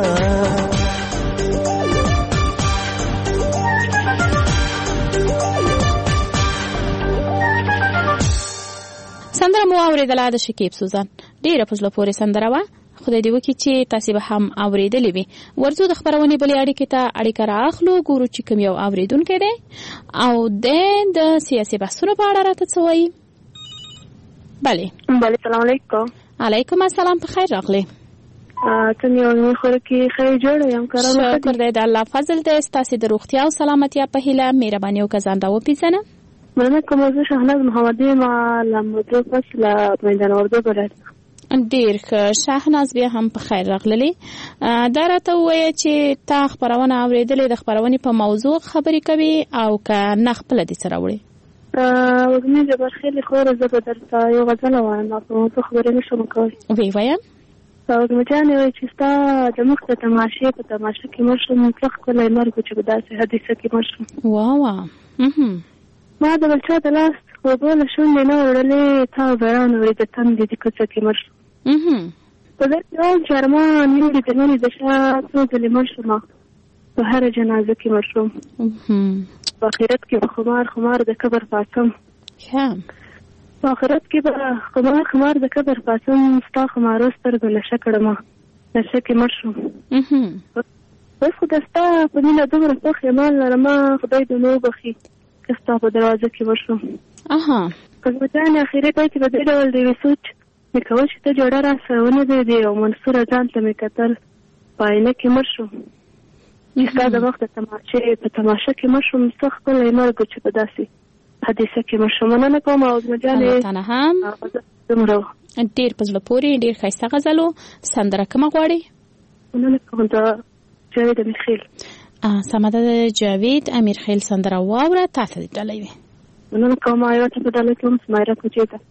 سندره مو اوریدله د شکیب سوزان ډیره په زړه پورې سندره وه. خدای دې وکړي چې تاسې به هم اورېدلې وي. ورځو د خپرونې بلې اړیکې ته اړیکه رااخلو، ګورو چې کوم یو اورېدونکی دی او د سیاسي بحثونو په اړه راته څه وایي. بله سلام علیکم. علیکم السلام، په خیر راغلی. څنګه یو خو کې خیر جوړ یم کارم. شکر دی د الله فضل دی. ستاسې د روغتیا او سلامتیا په هیله مهرباني وکړه ځان راوپېژنه. مننه کوم. زه شهناز محمدی ما لمدو پس له میدان اردو بلد. ډیر ښه شهناز، بیا هم په خیر راغللی. دا راته ووایه چې تا خپرونه اورېدلې، د خپرونې په موضوع خبرې کوي او که نه خپله دې څه راوړې؟ وږمې جبارخیلې خوره زه به درته یو غزله وایم، په موضوع خبرې نه شم کولی. ویې وایه. وږمې جانې وایي چې ستا د مخ د تماشې په تماشه کې مړ شم، څه ښکلی مرګ و چې په داسې حادثه کې مړ شم. واه ما د بل چا د لاس اوبه له شونډې نه وړلې، تا باران اورېده تندې د کوڅه کې مړ شم. په داسې ډول چې ارمان یې لیدلې د شا څو ځلې مړ شم، په هره جنازه کې مړ شم. په آخرت کې به خمار د قبر پاڅم، په آخرت کې به خمار د قبر پاڅم، ستا خمارو سترګو نشه کړمه، نشه کې مړ شم. اوس خو د ستا په مینه دومره خوښ یم لرمه، خدای دې نو وبخي که ستا په دروازه کې مړ شم. قسمتیانې اخري پای کې به دې ډول د یوې سوچ مې کول چې ته جوړه را سره ونه دی او منصوره ځان ته مې کتل، په آینه کې مړ شم. چې ستا د مخ د تماشې په تماشه کې مړ شم، څه ښکلی مرګ چې په داسې حادثه کې مړ شم. مننه کوم عظمه جانې. دومره ډېر په زړه پورې ډېر ښایسته غزل و. سندره کومه غواړې؟ مننه کوم د جاوید امیرخیل. سمه ده، د جاوید امیرخیل سندره واوره، تا ته دې ډالۍ وي. مننه کوم. یوه ته په ډالۍ کوم سمیره کوچې ته.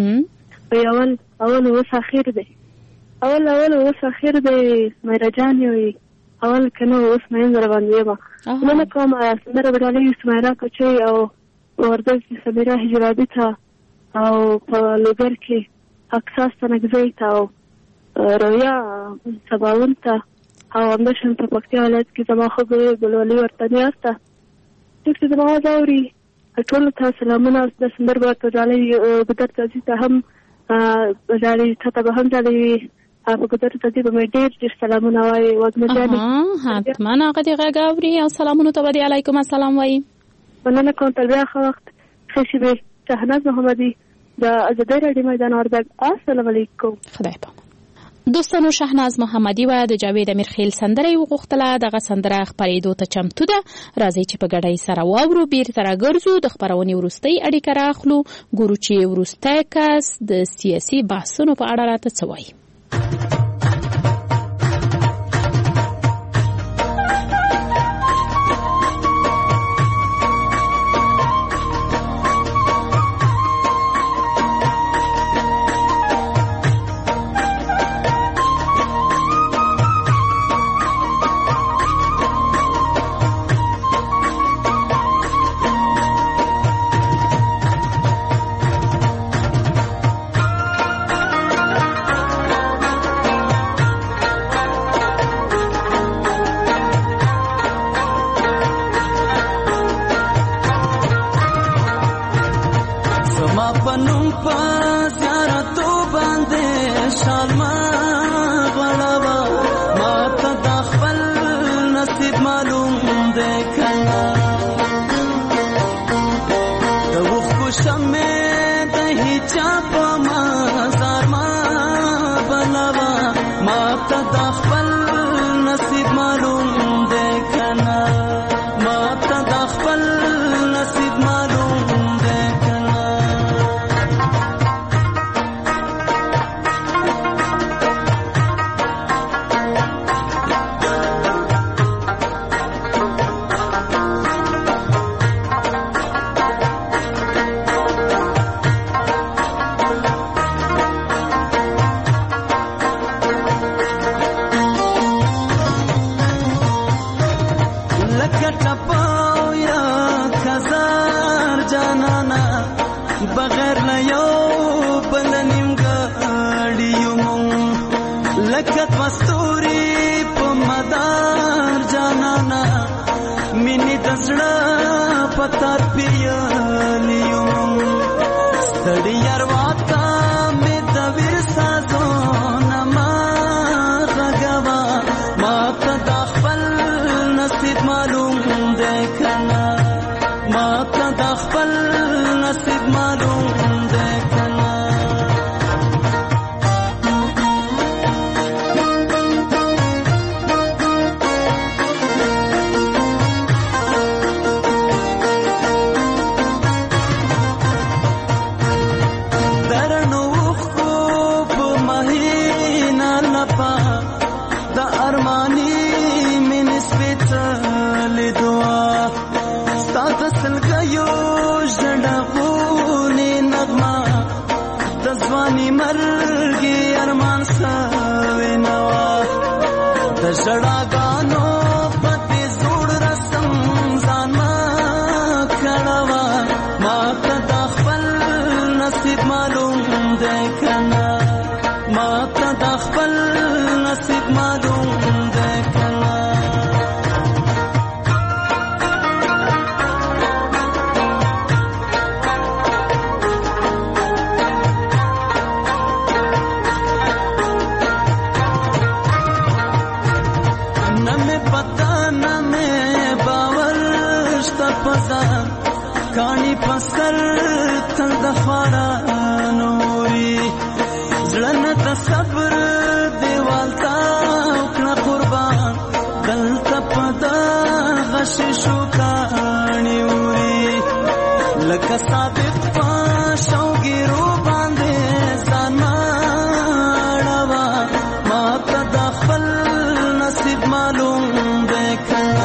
اول اوس اخر دی، اول اوس اخر دی، سمیره جانې وایي اول که نه اوس مین در باندې یم. مننه کوم. سندره په ډالۍ سمیره کوچې او وردګ سمیره حجرابي ته او په لوګر کې اکساس تنګزۍ ته او رویا سباون ته او همداشان په پکتیا ولایت کې زما خوږې ګلولي ورتنیاست ته څوک چې زما غږ اوري ټولو ته سلامونه. د سندر به په ډالۍ ګودر تازي ته هم ډالۍ تا ته به هم ډالۍ وي، په ګودر تازي به مې ډېر سلامونه وایي. وږمه جانې حتما هغه دې غږ اوري او سلامونو ته به دې علیکم السلام وایي. مننه کوم. تر بیا ښه وخت. ښه شېبې. شهناز محمدي د ازادۍ راډیو میدان وردګ. السلام علیکم. خدای پاک. دوستانو، شهناز محمدي وه د جاوید امیرخیل سندره یې وغوښتله. دغه سندره خپرېدو ته چمتو ده. راځئ چې په ګډه یې سره واورو. بیرته راګرځو، د خپرونې وروستۍ اړیکه رااخلو، ګورو چې وروستی کس د سیاسي بحثونو په اړه راته څه وایي. بغیر نه یو بل نیمګړی یو مونږ لکه دوه ستوري په مدار جانانا مینې د زړه په تار پیالي یو مونږ ستړي ارواته مې د ورسا زونه ما غږوه ما ته د خپل نصیب معلوم دی کنه ما ته د خپل نصیب معلوم دی کنه درنو خو په مهینا لپا د ارمانی من سپیڅل دعا ستاسو سلګیو ژړغونې نغمه د ځواني مرګي ارمان سوي نوا د ژړاګانو پته زوړ رسم ځان ما کړوا ما ته د خپل نصیب معلوم دی کنه ما ته د خپل نصیب معلوم دی کنه کانی پسر تل د خواړه نوري زړه ته صبر دیوال تا کړه قربان دلته پدا غش شو کانی وری لکه صادق پښوګیرو باندې ځان ماړوا ما ته د خپل نصیب معلوم دی کنه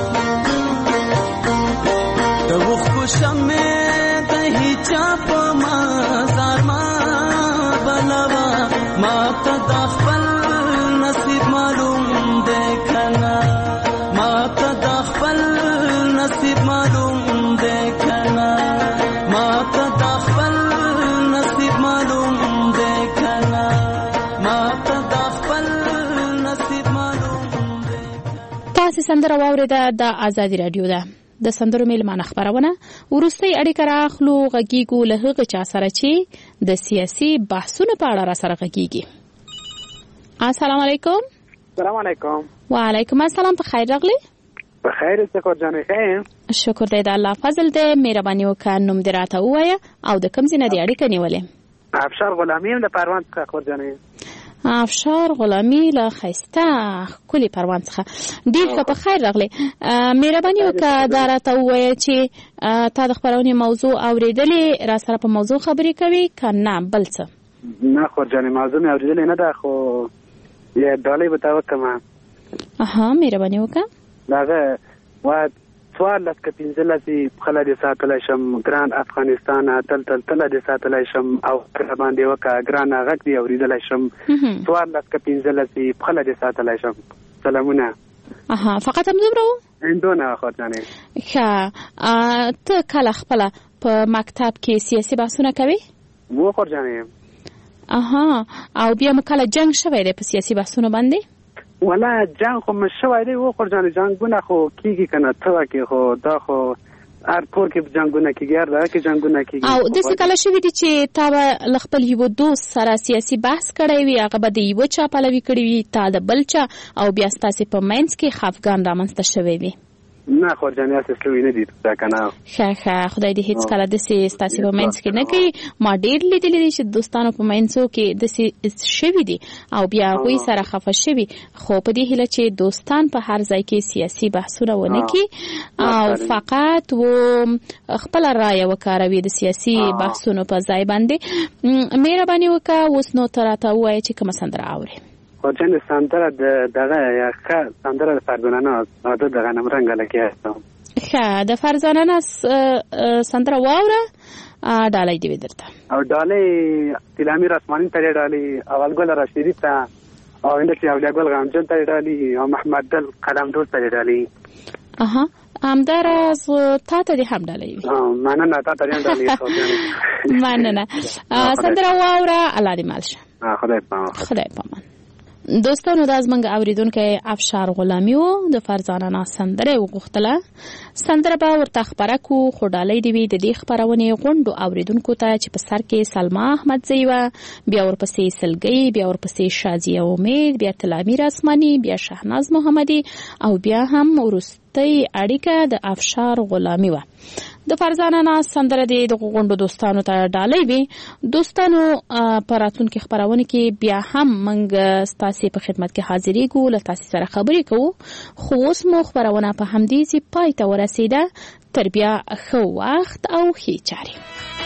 شمه د هیچا په مزار ما بلوا ما ته د خپل نصیب معلوم دی کنه ما ته د خپل نصیب معلوم دی کنه ما ته د خپل نصیب معلوم دی کنه ما ته د خپل نصیب معلوم دی. تاسو سندره واورېده د آزادي رادیو ده د سندرو میلمانه خبرونه وروستۍ اړیکه راخلو غږیږو له هغه چا سره چې د سیاسي بحثونو په اړه را سره غږیږي. السلام علیکم. السلام علیکم. وعلیکم السلام. په خیر راغلی؟ په خیر څه جانې خیر. شکر دی د الله فضل دی. مهرباني وکړه نوم دې راته ووایه او د کوم ځای نه دې اړیکه نیولې؟ افشار غلامی له پروان څخه خور جانې. افشار غلامی له خسته کلی پروان څخه ډیر ښه. په خیر راغلی. مهرباني وکړه دا راته ووایه چې تا د خپرونې موضوع اورېدلې را سره په موضوع خبرې کوي که نه بل څه؟ نه خور جانې موضوع مې اورېدلې نه ده خو یه ډالۍ به تا وکړم. مهرباني وکړه. دغه څوارلس که پنځلسې پخله دې ساتلی شم ګران افغانستان تل دې ساتلی شم او باندې وکړه ګرانه غږ دې اورېدلی شم 14 که 15 پخله دې ساتلی شم. سلامونه. فقط همدومره و؟ هندونه خور جانې. ښه ته کله خپله په مکتب کې سیاسي بحثونه کوې؟ و خور جانې. او بیا مو کله جنګ شوی دی په سیاسي بحثونو باندې؟ ولا جنگ خو مشوي دی و خور جانې جنگونه خو کیږي کنه ته کې خو دا خو هر کور کې جنگونه کیږي هر ځای کې جنگونه کیږي. او داسې کله شوي دي چې تا به له خپل یو دوست سره سیاسي بحث کړی وي هغه به د یوه چا پلوي کړی وي تا د بل چا او بیا ستاسې په منځ کې خفګان رامنځته شوی وي؟ نه خور جانې هسې شوي نه دي دا که نه. ښه خدای دې هېڅ کله داسې ستاسې په منځ کې نه کوي. ما ډېر لیدلی دي چې دوستانو په منځو کې داسې شوي دي او بیا هغوی سره خفه شوي خو په دې هیله چې دوستان په هر ځای کې سیاسي بحثونه ونه کړي او فقط و خپله رایه وکاروي د سیاسي بحثونو په ځای باندې. مهرباني وکړه اوس نو ته راته ووایه چې کومه سندره اورې؟ خو چې سندره دغه یا ښه سندره د فرزانه د دغه نمرنګ لکه ښه د فرزانه سندره واوره ډالۍ دې درته او ډالۍ تلامیر اسماني ته ډالۍ اول ګل راشدی ته او اند چې اولیا ګل غامجن ته ډالۍ او محمد دل قلم دوست ته ډالۍ. همداراز تا ته دې هم ډالۍ وي. مننه، تا ته دې هم ډالۍ. مننه. سندره واوره، الله دې مال شه. خدای پامان. خدای پامان. دوستانو دا زمونږ اوریدونکی افشار غلامی و د فرزانه نا سندره وغوښتله. سندره به ورته خپره کو، خو ډالۍ دې وي د دې خپرونې غونډو اوریدونکو ته چې په سر کې سلما احمدزی وه، بیا ورپسې سلګۍ، بیا ورپسې شازیه امید، بیا تلامیر اسماني، بیا شهناز محمدي او بیا هم وروستی اړیکه د افشار غلامی وه. د فرزانه نا سندره دې د غونډو دوستانو ته ډالۍ وي. دوستانو په راتلونکي خپرونه کې بیا هم موږ ستاسې په خدمت کې حاضرېږو، له تاسې سره خبرې کوو. خو اوس مو خپرونه په همدې ځای پای ته ورسېده. تر بیا ښه وخت او ښې چارې.